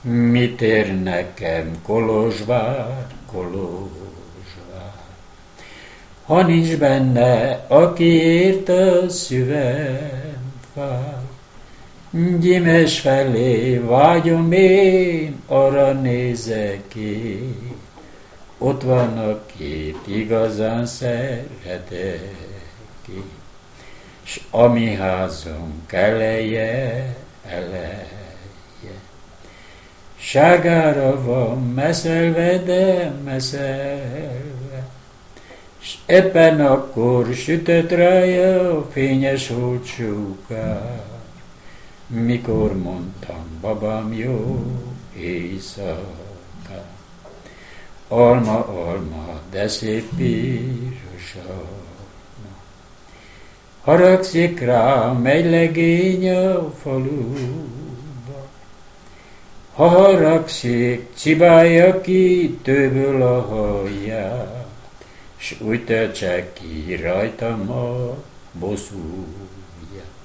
Mit ér nekem Kolozsvár, Kolozsvár? Ha nincs benne, akiért a szívem fáj. Gyimes felé vágyom én, arra nézek én. Ott van a két igazán szeretek én. S a mi házunk eleje, ságára van meszelve, de meszelve, s éppen akkor sütött rája a fényes holdsugar, mikor mondtam, babám, jó éjszaka. Alma, alma, de szép piros alma, haragszik rám egy legény a faluba. Ha haragszik, cibálja ki tőből a haját, s úgy töltse ki rajtam a bosszúját.